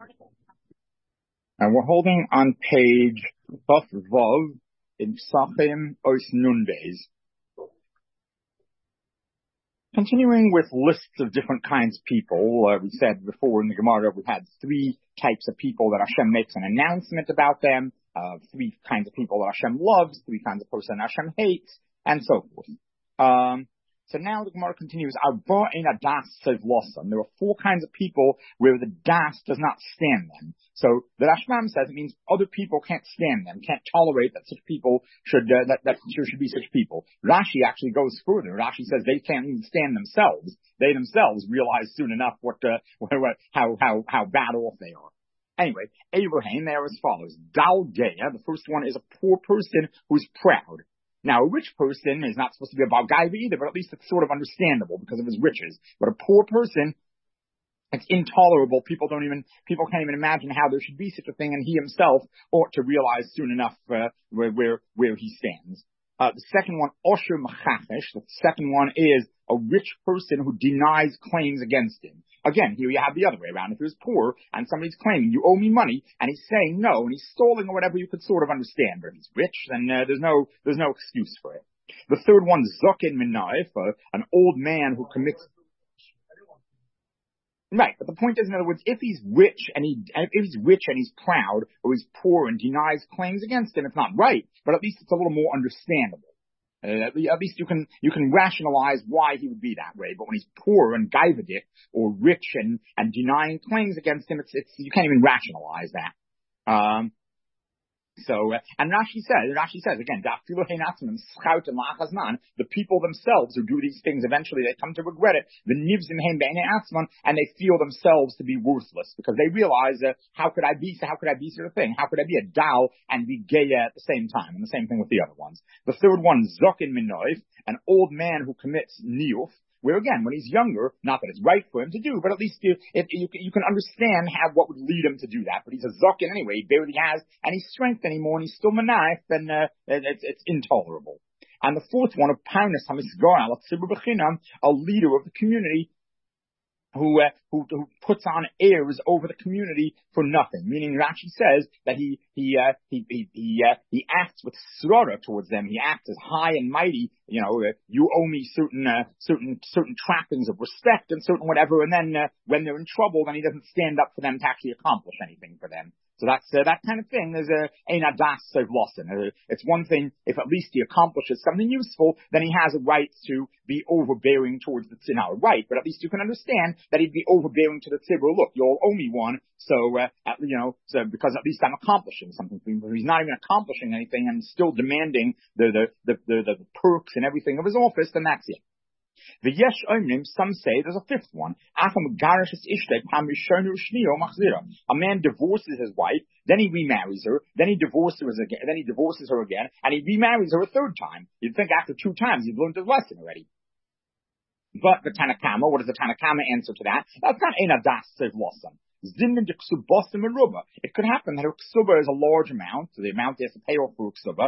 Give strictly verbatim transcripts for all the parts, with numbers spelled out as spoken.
And we're holding on page Chaf Vav in Psachim Os Nun Beis. Continuing with lists of different kinds of people, uh, we said before in the Gemara we had three types of people that Hashem makes an announcement about them, uh, three kinds of people that Hashem loves, three kinds of person Hashem hates, and so forth. Um, so now the Gemara continues, Arba ein adas says losan. There are four kinds of people where the das does not stand them. So the Rashbam says it means other people can't stand them, can't tolerate that such people should, uh, that, that there should be such people. Rashi actually goes further. Rashi says they can't even stand themselves. They themselves realize soon enough what, uh, what, how, how, how bad off they are. Anyway, Abraham, they are as follows. Dal Geya, the first one is a poor person who's proud. Now, a rich person is not supposed to be a Balgaiva either, but at least it's sort of understandable because of his riches. But a poor person, it's intolerable. People don't even, people can't even imagine how there should be such a thing, and he himself ought to realize soon enough uh, where, where, where he stands. Uh, the second one, Osher Machachesh, the second one is a rich person who denies claims against him. Again, here you have the other way around. If he was poor and somebody's claiming, you owe me money, and he's saying no, and he's stalling or whatever, you could sort of understand. But if he's rich, then uh, there's no there's no excuse for it. The third one, Zokin Minaif, uh, an old man who commits... Right, but the point is, in other words, if he's rich and he, if he's rich and he's proud, or he's poor and denies claims against him, it's not right, but at least it's a little more understandable. Uh, at least you can, you can rationalize why he would be that way. But when he's poor and gaivadik, or rich and, and denying claims against him, it's, it's, you can't even rationalize that. Um, So, uh, and Rashi says, Rashi says again, the people themselves who do these things, eventually they come to regret it. The nivzim heim be'enei atzman, and they feel themselves to be worthless because they realize that uh, how could I be, how could I be sort of thing? How could I be a dal and be gay at the same time? And the same thing with the other ones. The third one, zokin minoif, an old man who commits niyuf. Where again, when he's younger, not that it's right for him to do, but at least you, it, you, you can understand how, what would lead him to do that. But he's a zokin anyway, he barely has any strength anymore, and he's still manayif, then uh, it's, it's intolerable. And the fourth one, of Parnas HaMisgar, a leader of the community, who, uh, who, who puts on airs over the community for nothing. Meaning Rashi says that he, he, uh, he, he, he, uh, he acts with srara towards them. He acts as high and mighty, you know, uh, you owe me certain, uh, certain, certain trappings of respect and certain whatever. And then, uh, when they're in trouble, then he doesn't stand up for them to actually accomplish anything for them. So that's, uh, that kind of thing. There's a, ein adas of lossen. It's one thing, if at least he accomplishes something useful, then he has a right to be overbearing towards the tzibur. Right, but at least you can understand that he'd be overbearing to the tzibur. Look, you all owe me one, so, uh, at, you know, so because at least I'm accomplishing something for him. But he's not even accomplishing anything and still demanding the, the, the, the, the, the perks and everything of his office, then that's it. The yesh omnim, some say there's a fifth one. A man divorces his wife, then he remarries her, then he divorces her again, then he divorces her again, and he remarries her a third time. You'd think after two times he'd learned his lesson already. But the Tanakama, what does the Tanakama answer to that? That's not ein adas sev losan. It could happen that a ksuba is a large amount, so the amount he has to pay off for a ksuba,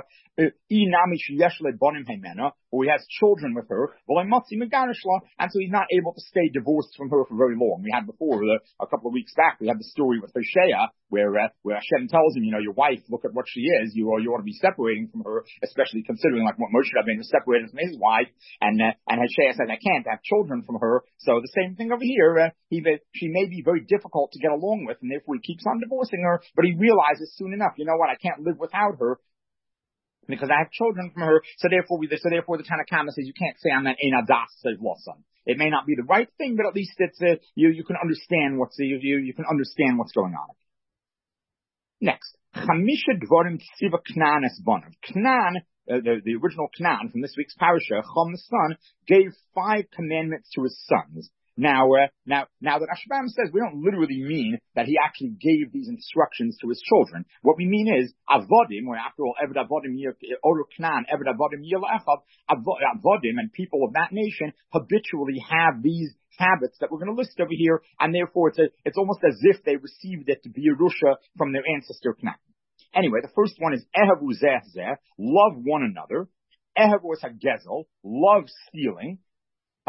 or he has children with her, and so he's not able to stay divorced from her for very long. We had before, uh, a couple of weeks back, we had the story with Hosea, where, uh, where Hashem tells him, you know, your wife, look at what she is, you, you ought to be separating from her, especially considering like what Moshe Rabbeinu was separated from his wife, and, uh, and Hosea said, I can't have children from her, so the same thing over here, uh, he, she may be very difficult to get along with, and therefore he keeps on divorcing her, but he realizes soon enough, you know what, I can't live without her, because I have children from her, so therefore we, so therefore the Tanakhama says you can't say I'm not ein adas sev losan. It may not be the right thing, but at least it's, uh, you, you can understand what's, you, you, you can understand what's going on. Next. Chamisha dvorim ksiva Knan es bonav. Knan, uh, the, the original Knan from this week's parasha, Chom the son, gave five commandments to his sons. Now, uh, now, now that Rashbam says we don't literally mean that he actually gave these instructions to his children. What we mean is avodim, where after all, eved avodim oru Knan, eved avodim yilachab, avodim and people of that nation habitually have these habits that we're going to list over here, and therefore it's a, it's almost as if they received it to be Yerusha from their ancestor Knan. Anyway, the first one is ehavu zeh zeh, love one another. Ehavu is hagezel, love stealing. Um,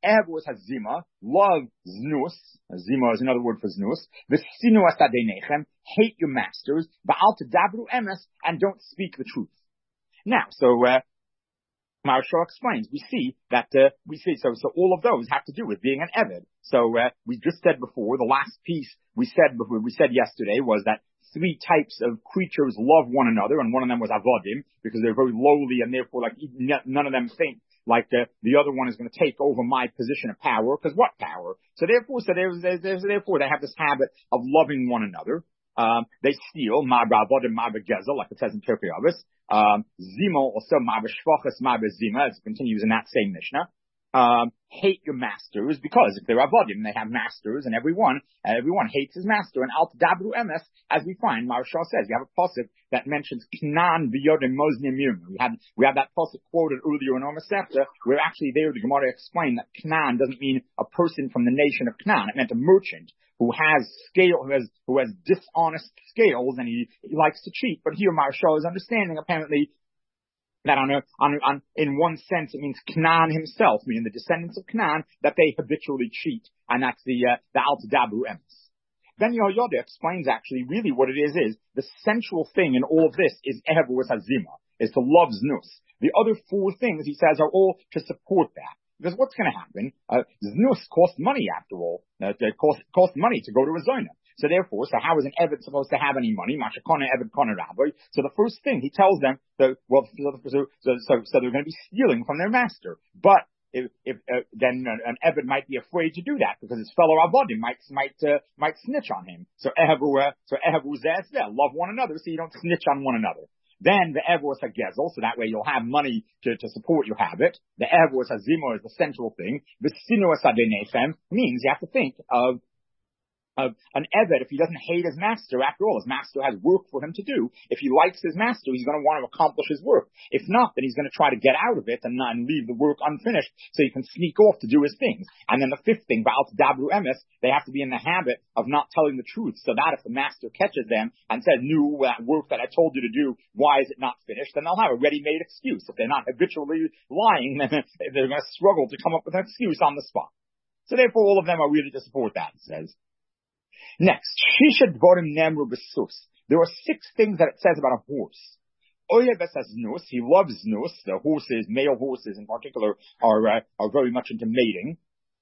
Evus hazima, love znus. Zima is another word for znus. V'sinu asadeinechem, hate your masters. V'al tadabru emes, and don't speak the truth. Now, so, uh, Maharsha explains, we see that, uh, we see, so, so all of those have to do with being an Eved. So, uh, we just said before, the last piece we said before, we said yesterday was that three types of creatures love one another, and one of them was Avodim, because they're very lowly, and therefore, like, none of them think like uh, the other one is going to take over my position of power, because what power? So therefore, so there's, there's, there's, therefore they have this habit of loving one another. Um, they steal, ma ba'avodim, ma ba'gezel, like it says in Pirkei Avos. Um, Zimo also, ma b'shvachas, ma b'zima, as it continues in that same Mishnah. Um, hate your masters, because if they're avodim, they have masters, and everyone, uh, everyone hates his master. And al tadabru emes, as we find, Maharsha says, we have a pasuk that mentions Knan v'yodim moznim yirmu. We have, we have that pasuk quoted earlier in Or Masechta, where actually there the Gemara explained that Knan doesn't mean a person from the nation of Knan. It meant a merchant who has scale, who has, who has dishonest scales, and he, he likes to cheat. But here Maharsha is understanding, apparently, that on, a, on, on, in one sense, it means Canaan himself, meaning the descendants of Canaan, that they habitually cheat. And that's the, uh, the Al Tadabru Emes. Then Yehoyada explains actually really what it is, is the central thing in all of this is Ehevus Hazima, is to love Znus. The other four things, he says, are all to support that. Because what's going to happen? Uh, Znus costs money after all. Uh, it costs, costs money to go to a Zona. So therefore, so how is an Eved supposed to have any money? Mashakona Eved Kona Rabbi. So the first thing he tells them, that, well, so, so, so, so they're going to be stealing from their master. But if, if uh, then an Eved might be afraid to do that because his fellow Avodim might might uh, might snitch on him. So Ehevu, uh, so Ehevu zeh, love one another, so you don't snitch on one another. Then the Evus HaGezel, so that way you'll have money to, to support your habit. The Evus HaZimo is the central thing. The Sinus HaDenechem means you have to think of Uh, an Eved, if he doesn't hate his master, after all, his master has work for him to do. If he likes his master, he's going to want to accomplish his work. If not, then he's going to try to get out of it and not and leave the work unfinished so he can sneak off to do his things. And then the fifth thing, Ba'al Tadabru Emes, they have to be in the habit of not telling the truth, so that if the master catches them and says, "No, that work that I told you to do, why is it not finished?" then they'll have a ready-made excuse. If they're not habitually lying, then they're going to struggle to come up with an excuse on the spot. So therefore, all of them are really to support that, it says. Next, Shisha Dvorim Nemru Besus. There are six things that it says about a horse. Oyeves has Znus. He loves Znus. The horses, male horses in particular, are uh, are very much into mating.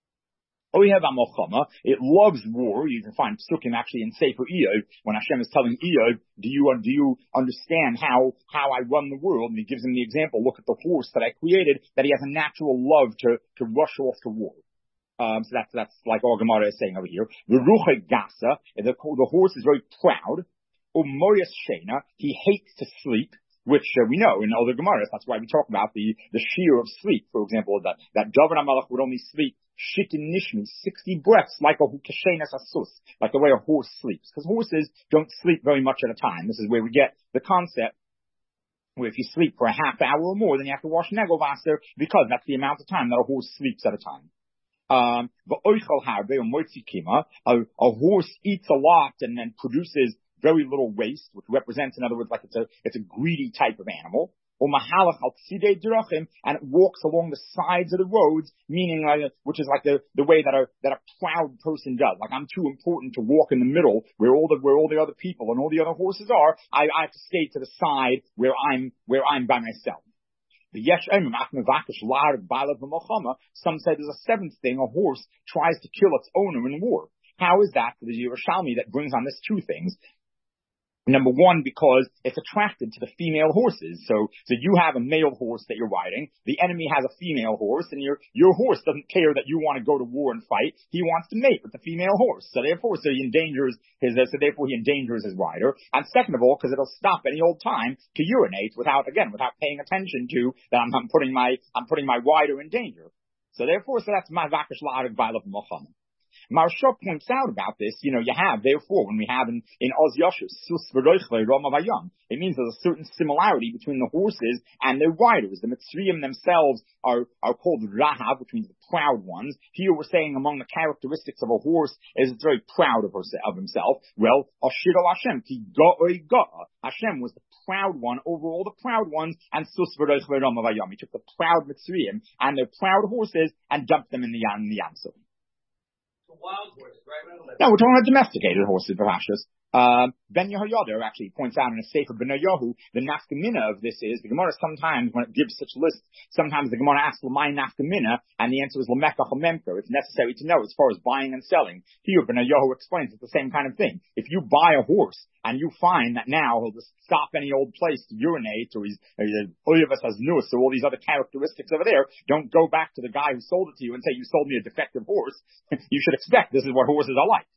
Oyev Amochama. It loves war. You can find psukim actually in Sefer Eov when Hashem is telling Eov, "Do you do you understand how how I run the world?" And he gives him the example. Look at the horse that I created. That he has a natural love to to rush off to war. Um, so that's, that's like all Gemara is saying over here. The Ruche Gasa, the, the horse is very proud. Umoyas Shena, he hates to sleep, which uh, we know in other Gemaras. That's why we talk about the, the shear of sleep. For example, that, that David HaMelech would only sleep Shitin Nishmi, sixty breaths, like a Hukashenas Asus, like the way a horse sleeps. Because horses don't sleep very much at a time. This is where we get the concept where if you sleep for a half hour or more, then you have to wash Negovasser, because that's the amount of time that a horse sleeps at a time. Um, a, a horse eats a lot and then produces very little waste, which represents, in other words, like it's a, it's a greedy type of animal. And it walks along the sides of the roads, meaning, like, which is like the, the way that a, that a proud person does. Like, I'm too important to walk in the middle where all the, where all the other people and all the other horses are. I, I have to stay to the side where I'm, where I'm by myself. Some say there's a seventh thing, a horse tries to kill its owner in war. How is that for the Yerushalmi that brings on this two things? Number one, because it's attracted to the female horses. So, so you have a male horse that you're riding. The enemy has a female horse, and your your horse doesn't care that you want to go to war and fight. He wants to mate with the female horse. So therefore, so he endangers his. Uh, so therefore, he endangers his rider. And second of all, because it'll stop any old time to urinate without, again, without paying attention to that I'm, I'm putting my I'm putting my rider in danger. So therefore, so that's my vakish la'arik ba'alav mocham. Maharsha points out about this, you know, you have, therefore, when we have in, in Oz Yashus, Sus V'Roichle Rama Vayam, it means there's a certain similarity between the horses and their riders. The Mitzrayim themselves are, are called Rahav, which means the proud ones. Here we're saying among the characteristics of a horse is it's very proud of, her, of himself. Well, Ashir al Hashem, Ki Ga'oi Ga'a. Hashem was the proud one over all the proud ones, and Sus V'Roichle Rama Vayam. He took the proud Mitzrayim and their proud horses and dumped them in the Yam, in the Yamsuf. Wild horses, right? No, we're talking about domesticated horses, Parashas. Uh, Ben Yehoyada actually points out in a Sefer Ben Yehu, the nafkamina of this is, the Gemara sometimes, when it gives such lists, sometimes the Gemara asks, well, my nafkamina, and the answer is Lamekach Memker. It's necessary to know as far as buying and selling. Here, Ben Yehu explains it's the same kind of thing. If you buy a horse, and you find that now he'll just stop any old place to urinate, or he's, Oyevas has nus, so all these other characteristics over there, don't go back to the guy who sold it to you and say, you sold me a defective horse. You should expect this is what horses are like.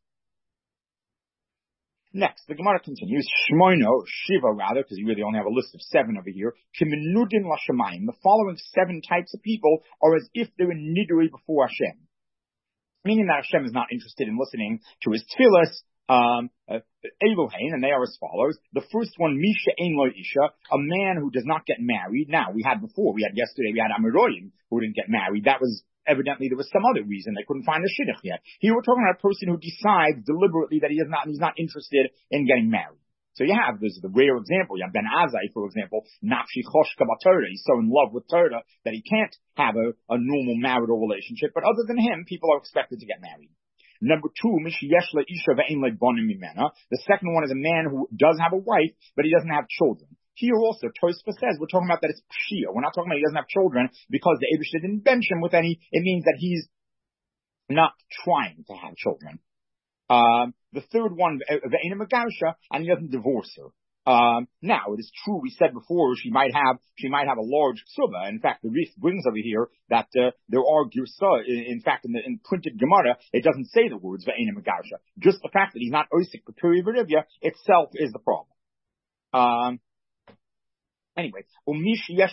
Next, the Gemara continues, Shmoino, Shiva rather, because you really only have a list of seven over here, Kiminudin Lashamayim. The following seven types of people are as if they were nidui before Hashem. Meaning that Hashem is not interested in listening to his tefillas, um, uh, Elohein, and they are as follows. The first one, Misha Ein Lo Isha, a man who does not get married. Now, we had before, we had yesterday, we had Amiroyim who didn't get married. That was evidently there was some other reason they couldn't find a shidduch yet. Here we're talking about a person who decides deliberately that he is not, he's not interested in getting married. So you have, this is the rare example, you have Ben Azai, for example, Nafshi Choshka Torah, he's so in love with Torah that he can't have a, a normal marital relationship, but other than him, people are expected to get married. Number two, Mishi Yeshla Isha Ve'en Le Bonim Mimena. The second one is a man who does have a wife, but he doesn't have children. Here also, Tosfos says, we're talking about that it's Pshia. We're not talking about he doesn't have children because the Eibush didn't bench him with any. It means that he's not trying to have children. Um, the third one, Ve'ena Megausha, and he doesn't divorce her. Um, now, it is true, we said before, she might have, she might have a large ksuba. In fact, the Rif brings over here that, uh, there are girsa. In, in fact, in the in printed Gemara, it doesn't say the words Ve'ena Megausha. Just the fact that he's not Osik P'turi V'rivya itself is the problem. Um, Anyway, the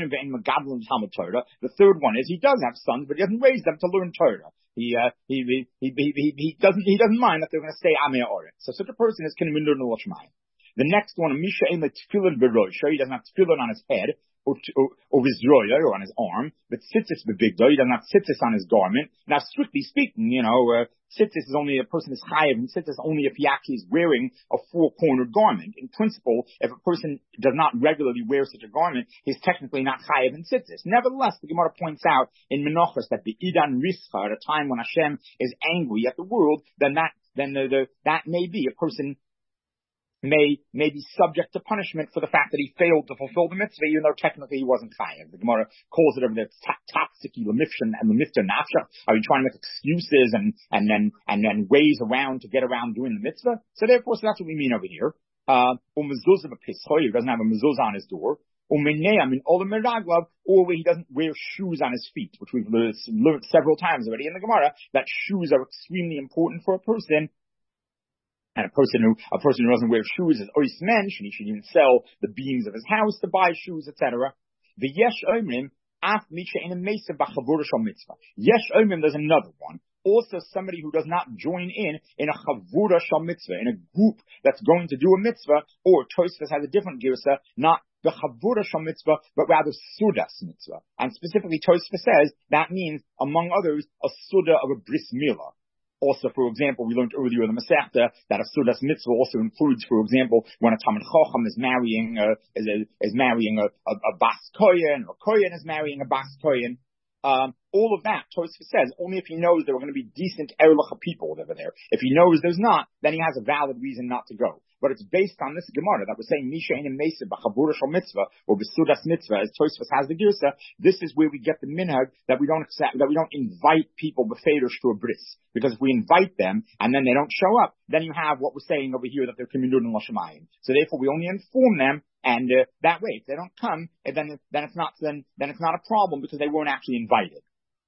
third one is he does have sons, but he doesn't raise them to learn Torah. He, uh, he, he, he, he, he doesn't, he doesn't mind that they're going to stay Amei Oret. So such a person is Kin Mindur Nolashmai. The next one, Misha Ein Le Tefillin B'Rosha, he doesn't have tefillin on his head, or, or, or Vizroya, or on his arm, but Tzitzis B'Bigdo, he doesn't have Tzitzis on his garment. Now, strictly speaking, you know, uh, Tzitzis is only a person is chayav, and Tzitzis only if he actually is wearing a four-cornered garment. In principle, if a person does not regularly wear such a garment, he's technically not chayav in Tzitzis. Nevertheless, the Gemara points out in Menachos that the Idan Rischa, at a time when Hashem is angry at the world, then that, then the, the that may be a person may may be subject to punishment for the fact that he failed to fulfill the mitzvah, even though technically he wasn't chayav. The Gemara calls it over there tatsiki lemifshin and lemifta nafsha. Are you trying to make excuses and and then and then ways around to get around doing the mitzvah? So therefore, so that's what we mean over here. Uh, he doesn't have a mezuzah on his door. Or where he doesn't wear shoes on his feet, which we've learned several times already in the Gemara, that shoes are extremely important for a person. And a person who a person who doesn't wear shoes is ois mensch, and he should even sell the beams of his house to buy shoes, et cetera. The yesh omrim af misha in a mesa b'chavura shal mitzvah. Yesh omrim, there's another one. Also, somebody who does not join in in a chavura shal mitzvah, in a group that's going to do a mitzvah, or Tosfos has a different girsa, not the chavura shal mitzvah, but rather sudas mitzvah. And specifically, Tosfos says that means, among others, a suda of a bris milah. Also, for example, we learned earlier in the Masechta that a Sudas Mitzvah also includes, for example, when a Talmid Chacham is marrying, uh, is, a, is marrying a, a, a Bas Kohen, or Kohen is marrying a Bas Kohen. Um, all of that, Tosfos says, only if he knows there are going to be decent Erlich people over there. If he knows there's not, then he has a valid reason not to go. But it's based on this Gemara that was saying, Misha in Mesa, B'chavura shal mitzvah, or B'sudas mitzvah, as Tosfos has the Girsa. This is where we get the minhag that we don't accept, that we don't invite people b'feirush to a bris. Because if we invite them, and then they don't show up, then you have what we're saying over here, that they're Kimindur and Lashamayim. So therefore we only inform them, and uh, that way, if they don't come, then, then it's not, then, then it's not a problem because they weren't actually invited.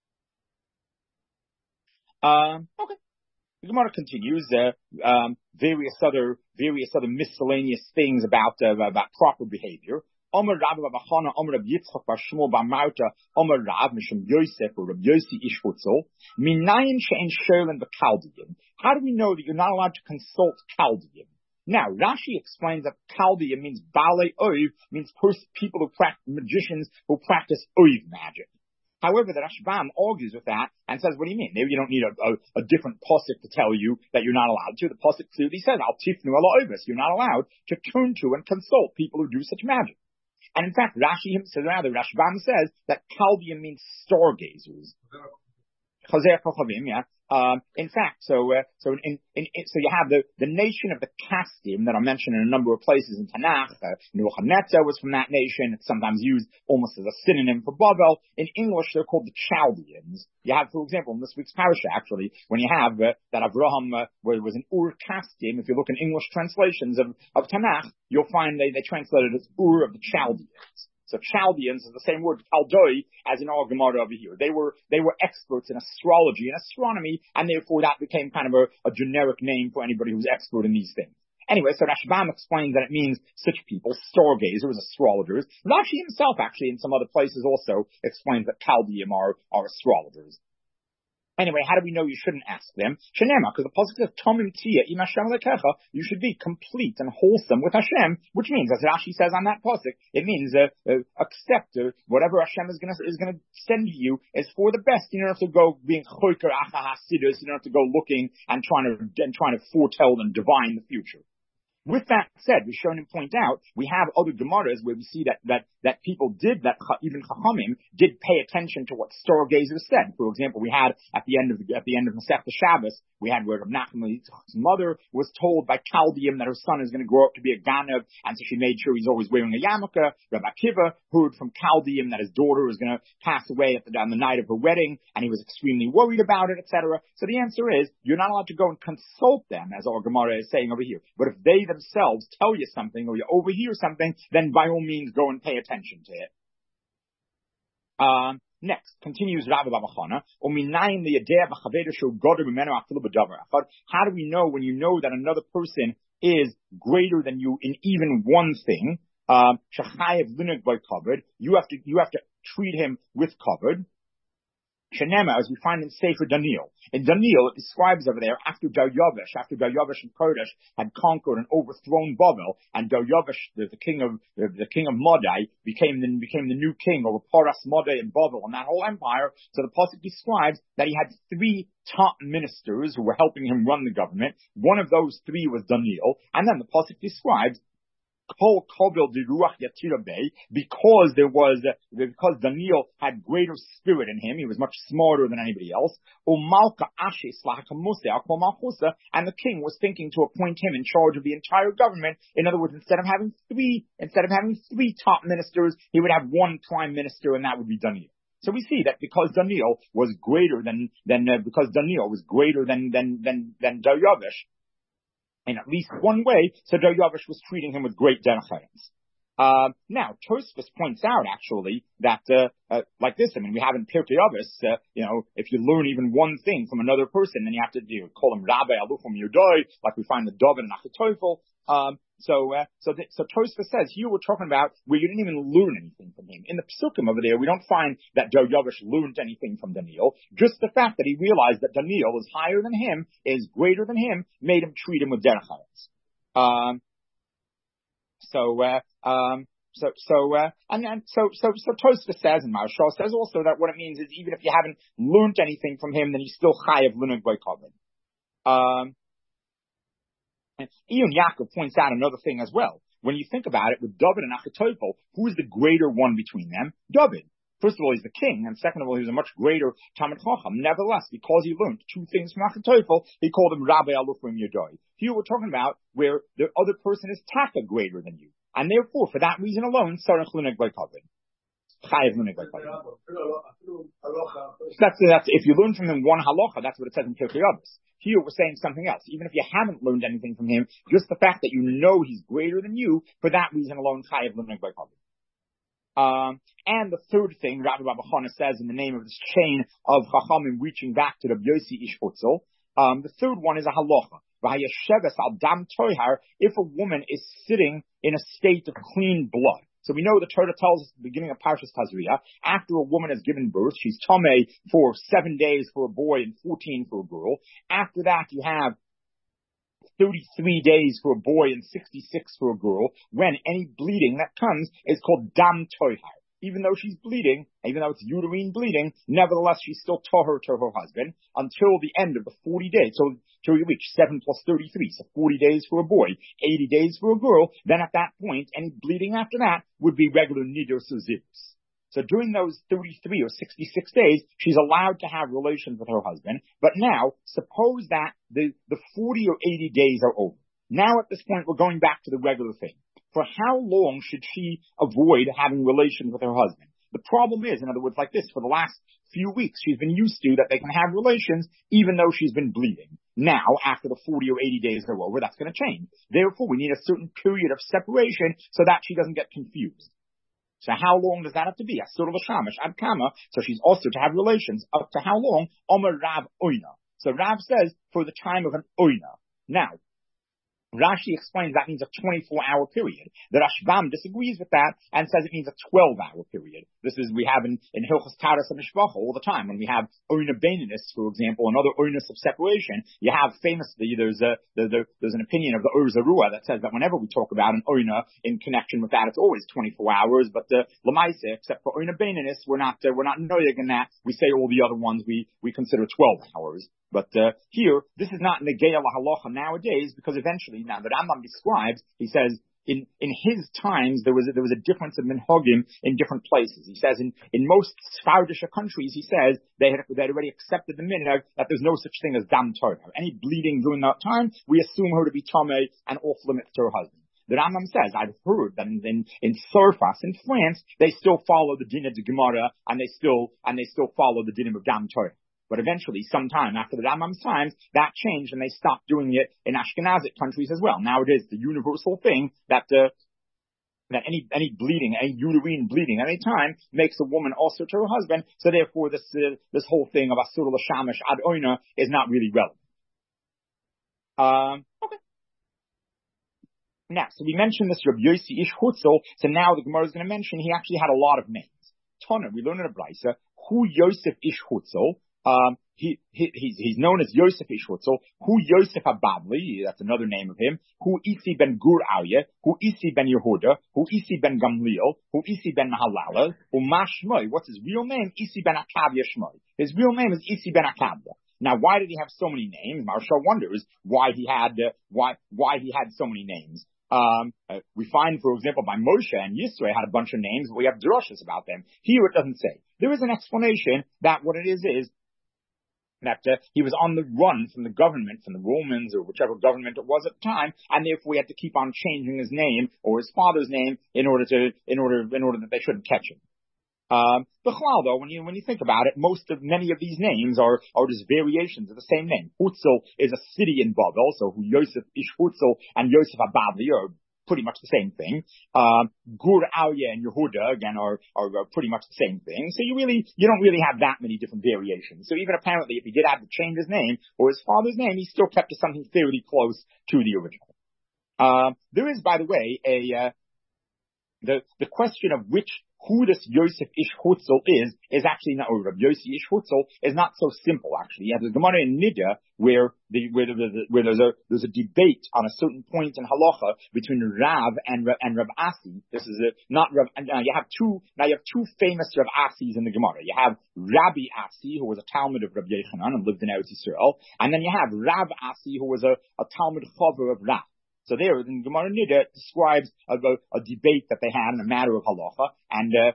Um, okay. The Gemara continues, uh, um, various other, various other miscellaneous things about, uh, about proper behavior. Omer Rabbi Babachana, Omer Rabbi Yitzchak Bar Shmuel Bar Marta, Omer Rav Mishum Yosef or Rabbi Yossi Ish Hutzel, Minayin She'en Sherlin B'Chaldeim. How do we know that you're not allowed to consult Chaldeim? Now, Rashi explains that Chaldeim means Balei Oiv, means pers- people who practice, magicians who practice Oiv magic. However, the Rashbam argues with that and says, what do you mean? Maybe you don't need a, a, a different posuk to tell you that you're not allowed to. The posuk clearly says, Al tifnu ala oivus. You're not allowed to turn to and consult people who do such magic. And in fact, Rashi himself, rather, Rashbam says that Chaldean means stargazers. Chazer Kochavim, yeah. Um, in fact, so, uh, so in, in, in, so you have the, the nation of the Kasdim that are mentioned in a number of places in Tanakh. Uh, Nebuchadnezzar was from that nation. It's sometimes used almost as a synonym for Babel. In English, they're called the Chaldeans. You have, for example, in this week's parasha, actually, when you have uh, that Avraham uh, was an Ur Kasdim, if you look in English translations of, of Tanakh, you'll find they, they translate it as Ur of the Chaldeans. So Chaldeans is the same word, Chaldoi, as in our Gemara over here. They were, they were experts in astrology and astronomy, and therefore that became kind of a, a generic name for anybody who's expert in these things. Anyway, so Rashbam explains that it means such people, stargazers, astrologers. Rashi himself, actually, in some other places also explains that Chaldean are, are astrologers. Anyway, how do we know you shouldn't ask them? Shenema, because the pasuk says, Tomim tia im Hashem lekecha, you should be complete and wholesome with Hashem, which means, as Rashi says on that pasuk, it means uh, uh, accept uh, whatever Hashem is going to is going to send to you is for the best. You don't have to go being choker acha hasidus. You don't have to go looking and trying to and trying to foretell and divine the future. With that said, we shown him point out, we have other Gemaras where we see that, that, that people did, that even Chachamim did pay attention to what stargazers said. For example, we had at the end of the, at the end of Masechta Shabbos, we had where Nachman's mother was told by Chaldeum that her son is going to grow up to be a Ganav, and so she made sure he's always wearing a yarmulke. Rabbi Akiva heard from Chaldeum that his daughter was going to pass away at the, on the night of her wedding, and he was extremely worried about it, et cetera. So the answer is, you're not allowed to go and consult them, as our Gemara is saying over here. But if they themselves tell you something, or you overhear something, then by all means go and pay attention to it. Um, Next, continues Rabbi Babachana, how do we know when you know that another person is greater than you in even one thing? Um, you have to, you have to treat him with kavod. Shenema, as we find in Sefer Daniel. In Daniel, it describes over there, after Daryavish, after Daryavish and Kodesh had conquered and overthrown Babel, and Daryavish, the, the king of, the, the king of Madai, became the, became the new king over Paras, Madai, and Babel, and that whole empire. So the pasuk describes that he had three top ministers who were helping him run the government. One of those three was Daniel, and then the pasuk describes because there was, because Daniel had greater spirit in him, he was much smarter than anybody else, and the king was thinking to appoint him in charge of the entire government. In other words, instead of having three, instead of having three top ministers, he would have one prime minister, and that would be Daniel. So we see that because Daniel was greater than, than, uh, because Daniel was greater than, than, than, than Daryavish, in at least one way, so Daryavish was treating him with great deference. Uh, now, Tosfos points out, actually, that, uh, uh, like this, I mean, we have in Pirkei Avos, uh, you know, if you learn even one thing from another person, then you have to you know, call him Rabbi Alufim Yodoi, like we find the David and Achitophel. Um, so, uh, so, th- so Tosfos says, here we're talking about where you didn't even learn anything from him. In the Psukim over there, we don't find that Daryavish learned anything from Daniel. Just the fact that he realized that Daniel is higher than him, is greater than him, made him treat him with derech haretz. Um, so, uh, um, so, so, uh, and then, so, so, so Tosfos says, and Maharshal says also that what it means is even if you haven't learned anything from him, then you still chayav l'nug by kavod. Um, Ian Yaakov points out another thing as well. When you think about it, with David and Achitophel, who is the greater one between them? David. First of all, he's the king, and second of all, he's a much greater Talmid Chacham. Nevertheless, because he learned two things from Achitophel, he called him Rabbi Alufim Yodoi. Here we're talking about where the other person is taka greater than you. And therefore, for that reason alone, Sarach Luneg by Kavod. Chayev Luneg by Kavod. That's, that's, if you learn from him one halacha, that's what it says in Pirkei Avos. Here we're saying something else. Even if you haven't learned anything from him, just the fact that you know he's greater than you, for that reason alone, Chayev Luneg by Kavod. Um, and the third thing, Rabbi Babachana says in the name of this chain of Chachamim reaching back to the Yossi Ish Hutzel, um, the third one is a halacha. If a woman is sitting in a state of clean blood, So we know the Torah tells us at the beginning of Parshas Tazria, after a woman has given birth, she's tamei for seven days for a boy and fourteen for a girl. After that, you have thirty-three days for a boy and sixty-six for a girl, when any bleeding that comes is called dam tohar. Even though she's bleeding, even though it's uterine bleeding, nevertheless, she's still tohar to her husband until the end of the forty days. So, till you reach seven plus thirty-three, so forty days for a boy, eighty days for a girl. Then at that point, any bleeding after that would be regular nidus or zirus. So during those thirty-three or sixty-six days, she's allowed to have relations with her husband. But now, suppose that the, the forty or eighty days are over. Now at this point, we're going back to the regular thing. For how long should she avoid having relations with her husband? The problem is, in other words, like this, for the last few weeks, she's been used to that they can have relations even though she's been bleeding. Now, after the forty or eighty days are over, that's going to change. Therefore, we need a certain period of separation so that she doesn't get confused. So how long does that have to be? Asur l'shamash ad kama. So she's also to have relations. Up to how long? Omer Rav oina. So Rav says for the time of an oina. Now, Rashi explains that means a twenty-four hour period. The Rashbam disagrees with that and says it means a twelve hour period. This is, we have in, in Hilchos Taras and Mishpacha all the time. When we have Oina Baininus, for example, another Oinus of separation, you have famously, there's a, there, there, there's an opinion of the Ur Zarua that says that whenever we talk about an Oina in connection with that, it's always twenty-four hours, but the Lamaise, except for Oina Baininus, we're not, uh, we're not noyig in that. We say all the other ones we, we consider twelve hours. But uh, here, this is not Negea Lahalocha nowadays, because eventually, now the Rambam describes, he says, in, in his times, there was a, there was a difference of minhagim in different places. He says in, in most Sfardisha countries, he says, they had, they had already accepted the minhag that there's no such thing as dam torah. Any bleeding during that time, we assume her to be tamei and off limits to her husband. The Rambam says, I've heard that in, in, in Surfas, in France, they still follow the din of the Gemara, and they still, and they still follow the din of dam torah. But eventually, sometime after the Rambam's times, that changed and they stopped doing it in Ashkenazic countries as well. Now it is the universal thing that uh, that any any bleeding, any uterine bleeding at any time makes a woman also to her husband. So therefore, this uh, this whole thing of asur l'shamash ad oina is not really relevant. Um, okay. Now, so we mentioned this Rabbi Yossi Ish Hutzel. So now the Gemara is going to mention he actually had a lot of names. Tana, we learn in a brisa, Hu Yosef Ish Hutzel. Um, he, he, he's, he's known as Yosef Ish Hutzel, Hu Yosef HaBabli, that's another name of him, Hu Isi ben Gur Aryeh, Hu Isi ben Yehuda, Hu Isi ben Gamliel, Hu Isi ben Mahalala, Hu Mashmoi, what's his real name? Isi ben Akavya Shmoi. His real name is Isi ben Akavya. Now, why did he have so many names? Maharsha wonders why he had, uh, why, why he had so many names. Um, uh, we find, for example, by Moshe and Yisro had a bunch of names, but we have drushes about them. Here it doesn't say. There is an explanation that what it is is, that uh, he was on the run from the government, from the Romans or whichever government it was at the time, and therefore he had to keep on changing his name or his father's name in order to, in order, in order that they shouldn't catch him. Um, B'chlal though, when you, when you think about it, most of, many of these names are, are just variations of the same name. Hutzel is a city in Babel, so who Yosef Ish Hutzel and Yosef HaBabli are pretty much the same thing. Um, Gur Aryeh and Yehuda, again, are, are, are pretty much the same thing. So you really, you don't really have that many different variations. So even apparently, if he did have to change his name or his father's name, he still kept to something fairly close to the original. Um, there is, by the way, a, uh, the, the question of which who this Yosef Ish Hutzel is, is actually not, or Rabbi Yossi Ish Hutzel is not so simple, actually. You have the Gemara in Nidya, where the, where, the, where there's a, there's a debate on a certain point in halacha between Rav and, and Rav Asi. This is a, not Rav, now you have two, now you have two famous Rav Asis in the Gemara. You have Rabbi Asi, who was a Talmud of Rabbi Yechanan and lived in Eretz Yisrael, and then you have Rav Asi, who was a, a Talmud Chaver of Rav. So there, in Gemara Nidya, describes a, a, a debate that they had in a matter of halacha, and uh,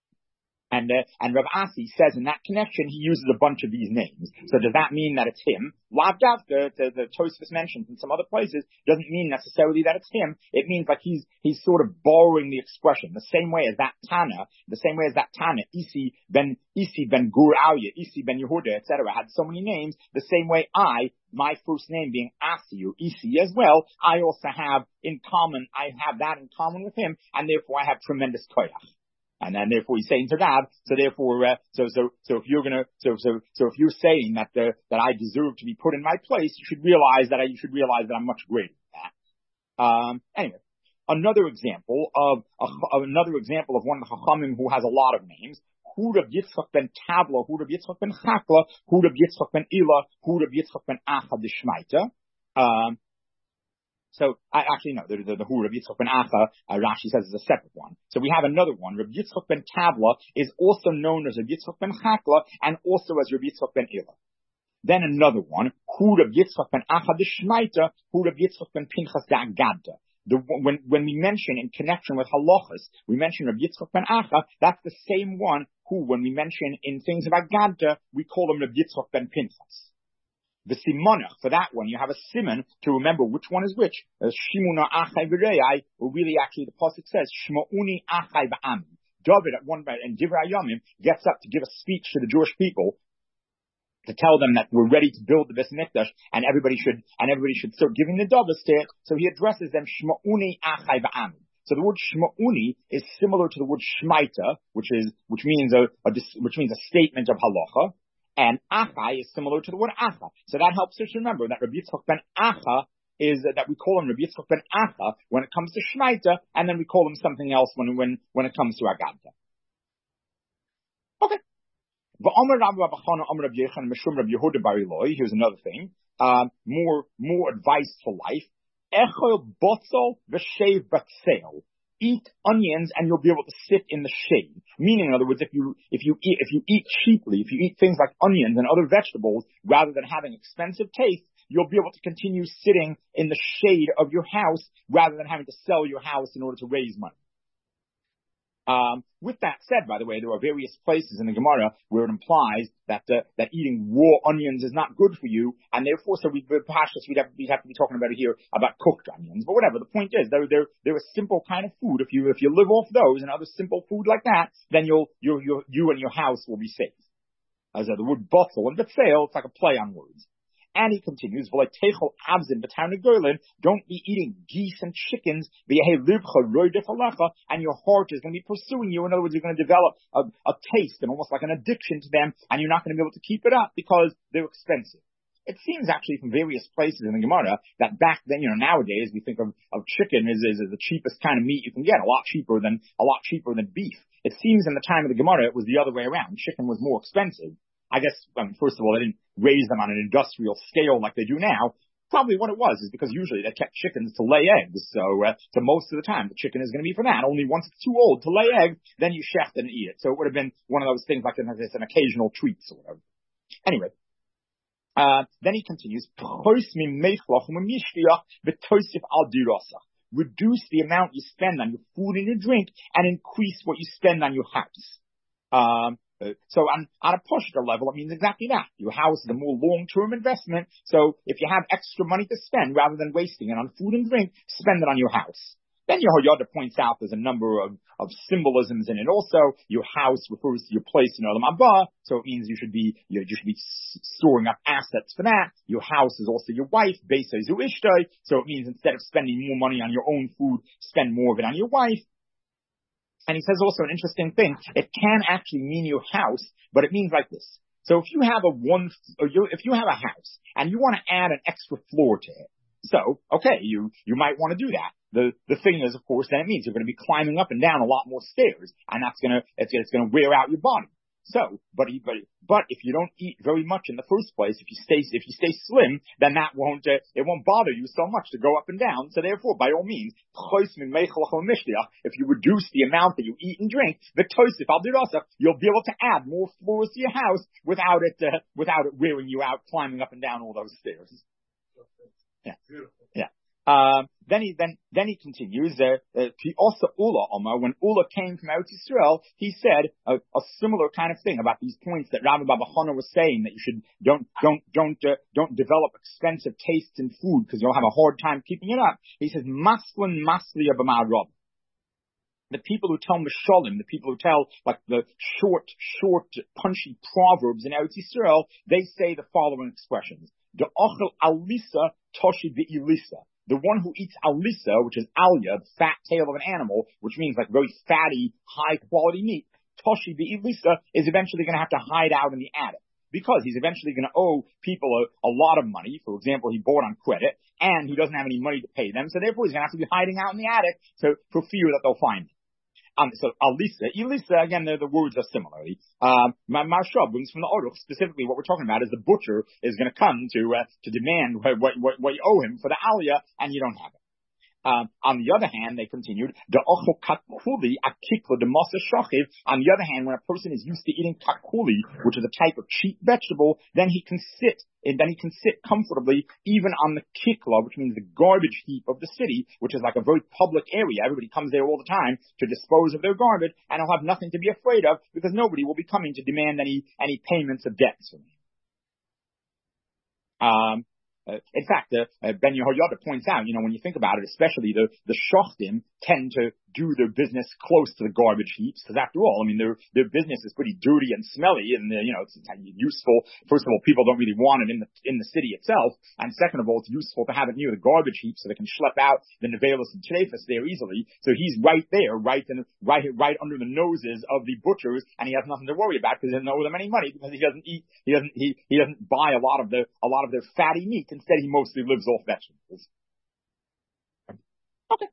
and uh, and Rav Asi says in that connection he uses a bunch of these names. So does that mean that it's him? Lav Davka, the, the Tosfos mentions in some other places, doesn't mean necessarily that it's him. It means like he's he's sort of borrowing the expression, the same way as that Tana, the same way as that Tana, Isi ben Isi ben Gur Aryeh, Isi ben Yehuda, et cetera, had so many names. The same way I, my first name being Asi or Isi as well, I also have in common, I have that in common with him, and therefore I have tremendous koyach. And then therefore he's saying to Rav, so therefore, uh, so, so, so if you're gonna, so, so, so if you're saying that, uh, that I deserve to be put in my place, you should realize that I, you should realize that I'm much greater than that. Um, anyway. another example of, a, of another example of one of the Chachamim who has a lot of names. Hu Reb Yitzchak ben Tabla, Hu Reb Yitzchak ben Chakla, Hu Reb Yitzchak ben Ila, Hu Reb Yitzchak ben Acha d'Shmaita. Um, so, I actually, no, the, the, the Hu Reb Yitzchak ben Acha, uh, Rashi says is a separate one. So we have another one. Reb Yitzchak ben Tabla is also known as Reb Yitzchak ben Chakla and also as Reb Yitzchak ben Ila. Then another one, Hu Reb Yitzchak ben Acha d'Shmaita, Hu Reb Yitzchak ben Pinchas d'Agadda. The, when, when we mention in connection with halachas, we mention Reb Yitzchak ben Acha, that's the same one who, when we mention in things of Agadda, we call him Reb Yitzchak ben Pinchas. The simonach, for that one, you have a simon to remember which one is which. Shimuna achai v'rei, or really actually the pasuk says, Shma'uni achai v'ami. David at one, and Divrei Yamim gets up to give a speech to the Jewish people, to tell them that we're ready to build the Beis Mikdash, and everybody should, and everybody should start giving the davos to it. So he addresses them, Shma'uni achai v'ami. So the word Shma'uni is similar to the word Shmaita, which is, which means a, a which means a statement of halacha, and achai is similar to the word acha. So that helps us remember that Rabbi Yitzchak ben Acha is, uh, that we call him Rabbi Yitzchak ben Acha when it comes to Shmaita, and then we call him something else when, when, when it comes to Agadda. Okay. Here's another thing. Um, more, more advice for life. Eat onions and you'll be able to sit in the shade. Meaning, in other words, if you, if you eat, if you eat cheaply, if you eat things like onions and other vegetables, rather than having expensive taste, you'll be able to continue sitting in the shade of your house rather than having to sell your house in order to raise money. Um, with that said, by the way, there are various places in the Gemara where it implies that uh, that eating raw onions is not good for you, and therefore, so we Pashas we'd have, we'd have to be talking about it here about cooked onions. But whatever, the point is, they're they're they're a simple kind of food. If you if you live off those and other simple food like that, then you'll you you you and your house will be safe. As uh, the word bottle and betzail, it's like a play on words. And he continues, don't be eating geese and chickens, and your heart is going to be pursuing you. In other words, you're going to develop a, a taste and almost like an addiction to them, and you're not going to be able to keep it up because they're expensive. It seems actually from various places in the Gemara that back then, you know, nowadays we think of, of chicken as, as, as the cheapest kind of meat you can get, a lot cheaper than, a lot cheaper than beef. It seems in the time of the Gemara it was the other way around. Chicken was more expensive. I guess, I mean, first of all, they didn't raise them on an industrial scale like they do now. Probably what it was is because usually they kept chickens to lay eggs. So, uh, so most of the time the chicken is going to be for that. Only once it's too old to lay eggs, then you shecht and eat it. So it would have been one of those things like an, an occasional treat or whatever. Anyway, uh, then he continues, reduce the amount you spend on your food and your drink and increase what you spend on your house. Um, So on, on a Pashta level, it means exactly that. Your house is a more long-term investment. So if you have extra money to spend, rather than wasting it on food and drink, spend it on your house. Then Yehoyada points out there's a number of, of symbolisms in it also. Your house refers to your place in Olam Haba, so it means you should be, you, know, you should be storing up assets for that. Your house is also your wife, Beisa is your Ishtai, so it means instead of spending more money on your own food, spend more of it on your wife. And he says also an interesting thing. It can actually mean your house, but it means like this. So if you have a one, or you, if you have a house and you want to add an extra floor to it, so okay, you you might want to do that. The the thing is, of course, then it means you're going to be climbing up and down a lot more stairs, and that's gonna it's, it's going to wear out your body. So, but, but, but if you don't eat very much in the first place, if you stay, if you stay slim, then that won't, uh, it won't bother you so much to go up and down. So therefore, by all means, if you reduce the amount that you eat and drink, you'll be able to add more floors to your house without it, uh, without it wearing you out climbing up and down all those stairs. Yeah. Yeah. Um, then he, then, then he continues, uh, uh, also Ula Omar, when Ula came from Eretz Yisrael, he said a, a similar kind of thing about these points that Rabbi Baba Chana was saying, that you should, don't, don't, don't, uh, don't develop expensive tastes in food because you'll have a hard time keeping it up. He says, Maslin Masliya B'ma'ar Rab. The people who tell Mishalim, the people who tell like the short, short, punchy proverbs in Eretz Yisrael, they say the following expressions. The Ochel Alisa Toshi V'ilisa. The one who eats alisa, which is alia, the fat tail of an animal, which means like very fatty, high quality meat, Toshi V'ilisa is eventually going to have to hide out in the attic. Because he's eventually going to owe people a, a lot of money. For example, he bought on credit, and he doesn't have any money to pay them, so therefore he's going to have to be hiding out in the attic, so for fear that they'll find him. Um, so Alisa, Elisa, again, the, the words are similar. Um, Marsha brings from the Aruch, specifically what we're talking about is the butcher is going to come to uh, to demand what, what what you owe him for the aliyah, and you don't have it. Um, on the other hand, they continued, the ochel kakuli akikla the masa shachiv. On the other hand, when a person is used to eating kakuli, which is a type of cheap vegetable, then he can sit, and then he can sit comfortably even on the kikla, which means the garbage heap of the city, which is like a very public area. Everybody comes there all the time to dispose of their garbage, and he'll have nothing to be afraid of because nobody will be coming to demand any any payments of debts from him. Um, Uh, in fact, uh, uh, Ben Yehoyada points out, you know, when you think about it, especially the, the shoftim tend to do their business close to the garbage heaps, because after all, I mean, their, their business is pretty dirty and smelly, and, uh, you know, it's useful. First of all, people don't really want it in the, in the city itself, and second of all, it's useful to have it near the garbage heap so they can schlep out the nevelis and trefus there easily. So he's right there, right in, right, right under the noses of the butchers, and he has nothing to worry about because he doesn't owe them any money, because he doesn't eat, he doesn't, he, he doesn't buy a lot of the, a lot of their fatty meat. Instead, he mostly lives off vegetables. Okay.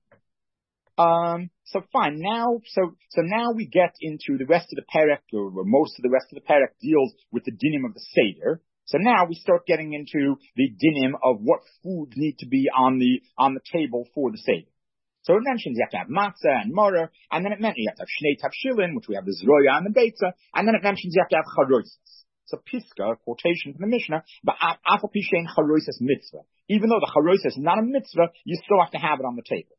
Um, so fine. Now, so, so now we get into the rest of the perek, or, or most of the rest of the perek deals with the dinim of the Seder. So now we start getting into the dinim of what foods need to be on the, on the table for the Seder. So it mentions you have to have matzah and maror, and then it mentions you have to have shnei tavshilin, which we have the zroya and the beitza, and then it mentions you have to have charosis. So piska, quotation from the Mishnah, but afal pishein charosis mitzvah. Even though the charosis is not a mitzvah, you still have to have it on the table.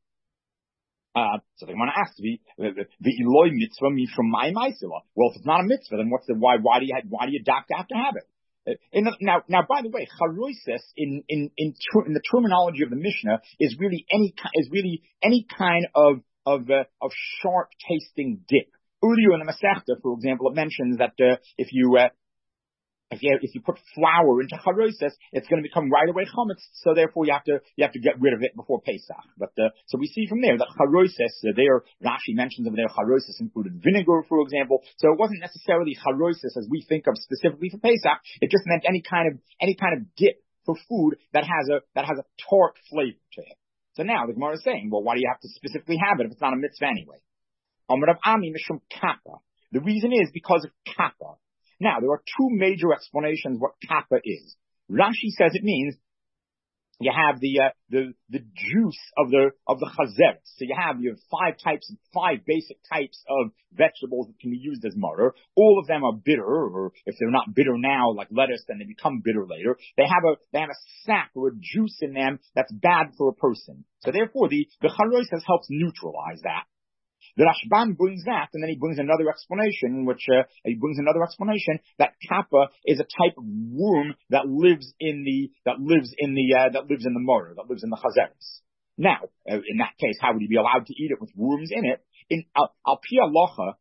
Uh, so they want to ask the the Eloi mitzvah means from my ma'asila. Well, if it's not a mitzvah, then what's the why? Why do you have, why do you have to have it? Uh, in the, now, now, by the way, charosis in in in, ter, in the terminology of the Mishnah is really any is really any kind of of uh, of sharp tasting dip. Earlier in the Masechta, for example, it mentions that uh, if you uh, If you, if you put flour into charosis, it's going to become right away chametz. So therefore, you have to you have to get rid of it before Pesach. But uh, so we see from there that charosis, uh, there Rashi mentions over there charosis included vinegar, for example. So it wasn't necessarily charosis as we think of specifically for Pesach. It just meant any kind of any kind of dip for food that has a that has a tart flavor to it. So now the Gemara is saying, well, why do you have to specifically have it if it's not a mitzvah anyway? Amar Rav Ami mishum kappa. The reason is because of kappa. Now, there are two major explanations what kappa is. Rashi says it means you have the uh, the the juice of the of the chazeres. So you have you have five types, five basic types of vegetables that can be used as maror. All of them are bitter, or if they're not bitter now, like lettuce, then they become bitter later. They have a they have a sap or a juice in them that's bad for a person. So therefore, the the charosis helps neutralize that. The Rashban brings that, and then he brings another explanation, which uh, he brings another explanation that kappa is a type of worm that lives in the that lives in the uh, that lives in the maror, that lives in the chazeres. Now, uh, in that case, how would you be allowed to eat it with worms in it? In al, al pi halacha,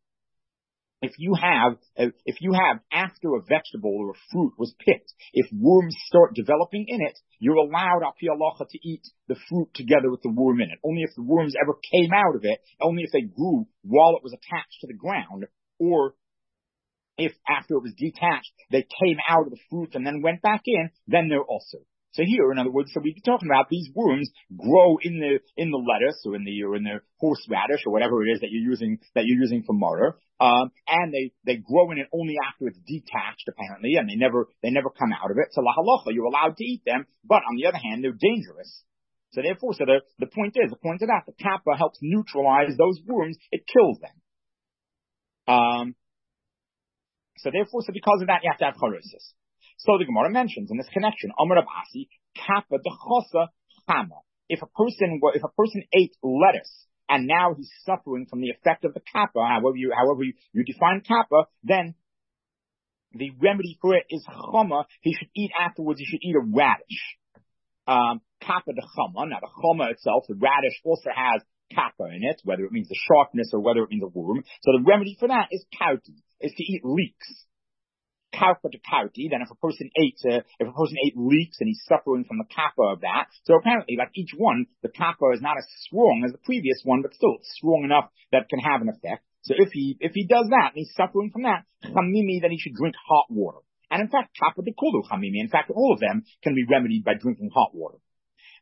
if you have uh, if you have after a vegetable or a fruit was picked, if worms start developing in it, you're allowed al pi halacha to eat the fruit together with the worm in it. Only if the worms ever came out of it, only if they grew while it was attached to the ground, or if after it was detached they came out of the fruit and then went back in, then they're also. So here, in other words, so we're talking about these worms grow in the in the lettuce or in the or in the horseradish or whatever it is that you're using that you're using for maror, um, and they they grow in it only after it's detached apparently, and they never they never come out of it. So la halacha, you're allowed to eat them, but on the other hand, they're dangerous. So therefore, so the the point is, the point of that, the kappa helps neutralize those worms; it kills them. Um. So therefore, so because of that, you have to have charosis. So the Gemara mentions in this connection, Amar Rav Asi, kappa dechosa chama. If a person, if a person ate lettuce and now he's suffering from the effect of the kappa, however you, however you, you define kappa, then the remedy for it is chama. He should eat afterwards. He should eat a radish. Um, kappa de chama. Now the chama itself, the radish also has kappa in it, whether it means the sharpness or whether it means a worm. So the remedy for that is kauti, is to eat leeks. Kappa to kauti, then if a person ate, uh, if a person ate leeks and he's suffering from the kappa of that, so apparently, like each one, the kappa is not as strong as the previous one, but still it's strong enough that it can have an effect. So if he, if he does that and he's suffering from that, chamimi, then he should drink hot water. And in fact, kappa de kulu chamimi, in fact, all of them can be remedied by drinking hot water.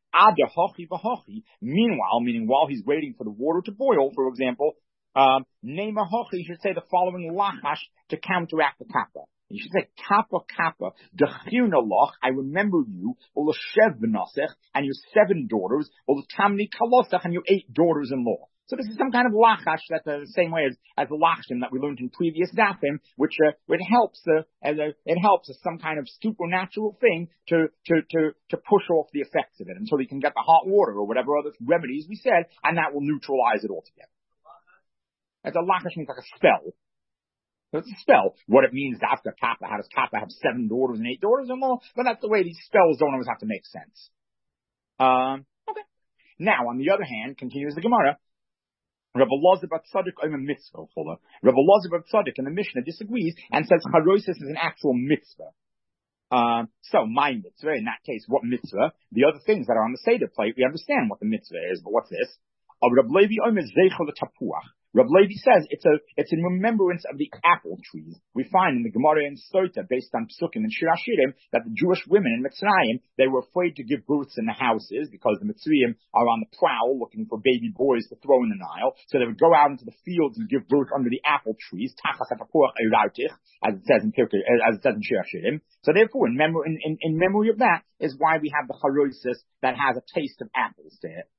Ada hochi v'hochi. Meanwhile, meaning while he's waiting for the water to boil, for example, um, Nema hochi, you should say the following lachash to counteract the kappa. You should say, kappa kappa, dechirna loch, I remember you, ul shev v'nosech, and your seven daughters, ul tamni kalosech, and your eight daughters-in-law. So this is some kind of lachash, that's uh, the same way as, as the lachshim that we learned in previous dafim, which, uh, it helps, uh, as a, it helps as some kind of supernatural thing to, to, to, to push off the effects of it until we can get the hot water or whatever other remedies we said, and that will neutralize it altogether. As a lachash means like a spell. So it's a spell. What it means after Kappa, how does Kappa have seven daughters and eight daughters-in-law? But that's the way these spells don't always have to make sense. Um, okay. Now, on the other hand, continues the Gemara, Rabbi Elazar bar Tzadok omer mitzvah fuller. Rabbi Elazar bar Tzadok in the Mishnah disagrees and says charosis is an actual mitzvah. Um, so my mitzvah, in that case, what mitzvah? The other things that are on the Seder plate, we understand what the mitzvah is, but what's this? Rabbi Levi omer zeichel tapuach. Rabbi Levi says it's a it's in remembrance of the apple trees. We find in the Gemara and Sota, based on Psukim and Shir Hashirim, that the Jewish women in Mitzrayim, they were afraid to give births in the houses because the Mitzrayim are on the prowl looking for baby boys to throw in the Nile. So they would go out into the fields and give birth under the apple trees, tachas atapuach eirautich, as it says in Pirkei, as it says in Shir Hashirim. So therefore, in memory in, in, in memory of that is why we have the charosis that has a taste of apples to it.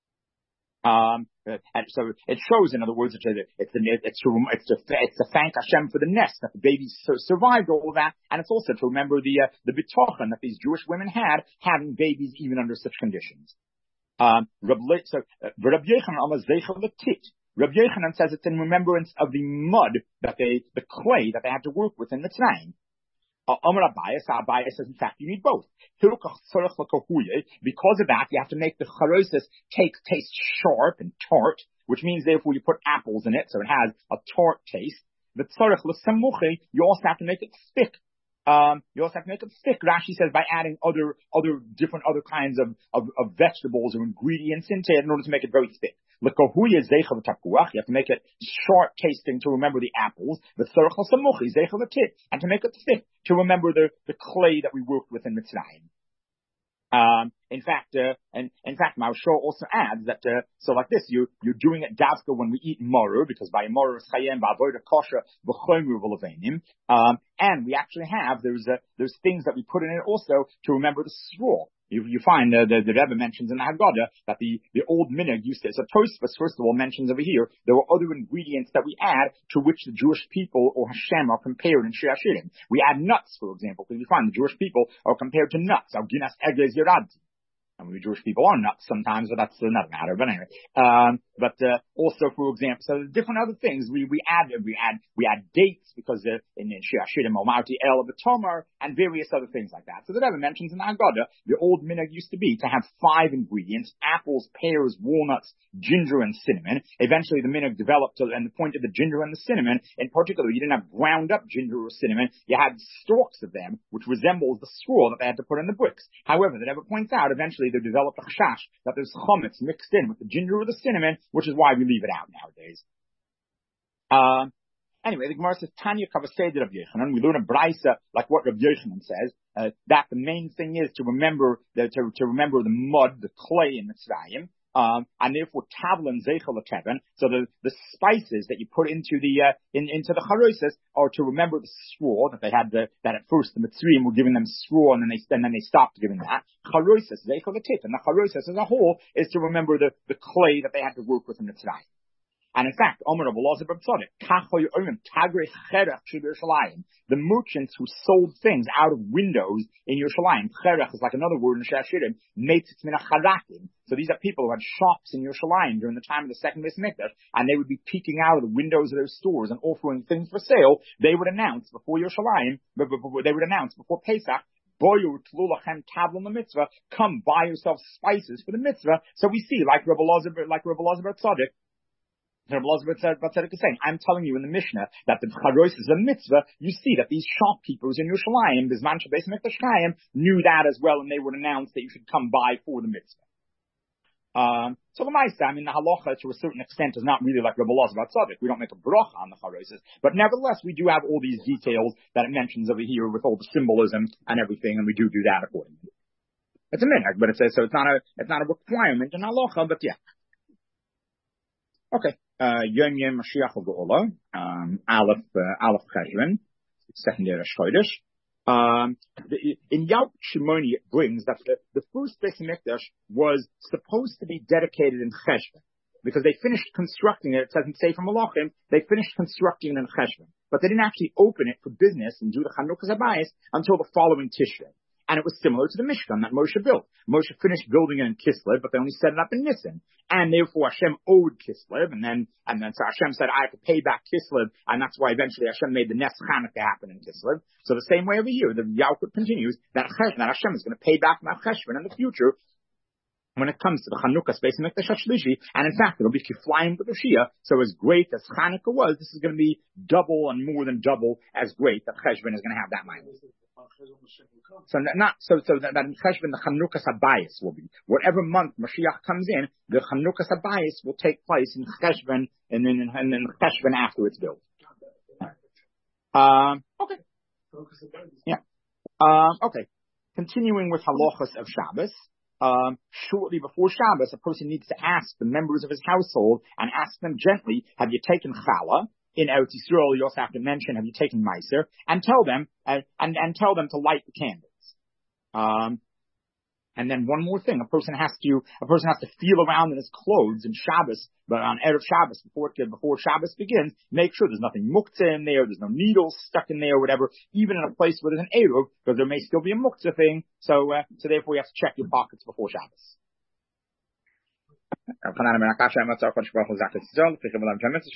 Um, and so it shows, in other words, it's a, it's a, it's to, it's to, it's to thank Hashem for the nest that the babies survived all of that, and it's also to remember the uh, the bitochen that these Jewish women had having babies even under such conditions. Um, Rabbi so uh, Rabbi Yochanan Rabbi Yochanan says it's in remembrance of the mud that they, the clay that they had to work with in the Mitzrayim. Amar Abayas, Abayas says, in fact, you need both. Because of that, you have to make the charosis take, taste sharp and tart, which means, therefore, you put apples in it, so it has a tart taste. The tzarech l'samuchi, you also have to make it thick. Um, you also have to make it thick. Rashi says by adding other, other, different other kinds of, of, of vegetables or ingredients into it in order to make it very thick. L'kohuya zeichel tapuach, you have to make it sharp tasting to remember the apples. The tzarech l'samuchi zeichel tit, and to make it thick to remember the, the clay that we worked with in Mitzrayim. Um, in fact, uh, and in fact, Maharsha also adds that, uh, so like this, you, you're doing it davka when we eat maror, because by maror is chayim, ba'avoda kosher, b'choymu v'levenim. Um, and we actually have, there's, uh, there's things that we put in it also to remember the straw. You, you find uh, the, the Rebbe mentions in the Haggadah that the, the old minhag used to, so Tosfos first of all mentions over here, there were other ingredients that we add to which the Jewish people or Hashem are compared in Shir Hashirim. We add nuts, for example, because you find the Jewish people are compared to nuts. Alginas egles yerad. I mean, Jewish people are nuts sometimes, but that's another matter. But anyway, um, but uh, also, for example, so different other things we we add we add we add dates because uh, in Shir Hashirim Omarti El B'Tomar and various other things like that. So the Rebbe mentions in the Haggadah the old minhag used to be to have five ingredients: apples, pears, walnuts, ginger, and cinnamon. Eventually, the minhag developed to, and the point of the ginger and the cinnamon, in particular, you didn't have ground up ginger or cinnamon; you had stalks of them, which resembles the straw that they had to put in the bricks. However, the Rebbe points out eventually they developed a chashash that there's chametz mixed in with the ginger or the cinnamon, which is why we leave it out nowadays. Um, anyway, the Gemara says, Tanya Kavasei de Rabbi Yochanan. We learn a brisa like what Rabbi Yochanan says, uh, that the main thing is to remember the, to, to remember the mud, the clay in Mitzrayim. Um, and therefore, tavlin zeichel kevin. So the, the spices that you put into the, uh, in, into the charosis are to remember the straw that they had the, that at first the Mitzrayim were giving them straw and then they, and then they stopped giving that. Charosis zeichel tit. And the charosis as a whole is to remember the, the clay that they had to work with in Mitzrayim. And in fact, Omer Rabbi Elazar bar Tzadok, the merchants who sold things out of windows in Yerushalayim, cherech is like another word in Shir Hashirim, meitzitz min hacharakim. So these are people who had shops in Yerushalayim during the time of the second Beis Mikdash, and they would be peeking out of the windows of their stores and offering things for sale. They would announce before Yerushalayim, they would announce before Pesach, come buy yourself spices for the mitzvah. So we see, like Rabbi Elazar, like Rabbi Elazar bar Tzadok, Rabbi Elazar bar Tzadok is saying, I'm telling you in the Mishnah that the charos is a mitzvah. You see that these shopkeepers in Yerushalayim, Bizman Beis Mikdash Chaim, knew that as well, and they would announce that you should come buy for the mitzvah. Um, so the Maisa, I mean, the halacha to a certain extent is not really like Rabbi Elazar bar Tzadok. We don't make a bracha on the charoses, but nevertheless, we do have all these details that it mentions over here with all the symbolism and everything, and we do do that accordingly. It's a minhag, but it's a, so it's not a, it's not a requirement in halacha, but yeah. Okay. Uh, Yom Yom Mashiach Geula, um, Aleph, uh, Aleph Cheshvan, secondary Chodesh. Um, the, in Yalkut Shimoni it brings that the, the first Beis Hamikdash was supposed to be dedicated in Cheshvan, because they finished constructing it. It doesn't say from Malachim, they finished constructing it in Cheshvan, but they didn't actually open it for business and do the Chanukas Habayis until the following Tishrei. And it was similar to the Mishkan that Moshe built. Moshe finished building it in Kislev, but they only set it up in Nisan. And therefore Hashem owed Kislev, and then, and then so Hashem said, I have to pay back Kislev, and that's why eventually Hashem made the Nes Chanukah happen in Kislev. So the same way over here, the Yalkut continues, that, that Hashem is going to pay back Mount Cheshvan in the future, when it comes to the Chanukah Beis Hamikdash Shlishi, and in fact it'll be kiflayim with the Shia. So as great as Chanukah was, this is going to be double and more than double as great that Cheshvan is going to have that mind. So not so so that, that in Cheshvan the Chanukah Habayis will be whatever month Mashiach comes in, the Chanukah Habayis will take place in Cheshvan and then and then Cheshvan after it's built. Um, okay. Yeah. Um, okay. Continuing with halachas of Shabbos. Um, shortly before Shabbos, a person needs to ask the members of his household and ask them gently, have you taken challah? In Eretz Yisrael, you also have to mention, have you taken meiser? And tell them, uh, and, and tell them to light the candles. Um, and then one more thing, a person has to, a person has to feel around in his clothes in Shabbos, but on Erev Shabbos, before, before Shabbos begins, make sure there's nothing muktzah in there, there's no needles stuck in there or whatever, even in a place where there's an Eruv, because there may still be a muktzah thing, so, uh, so therefore you have to check your pockets before Shabbos.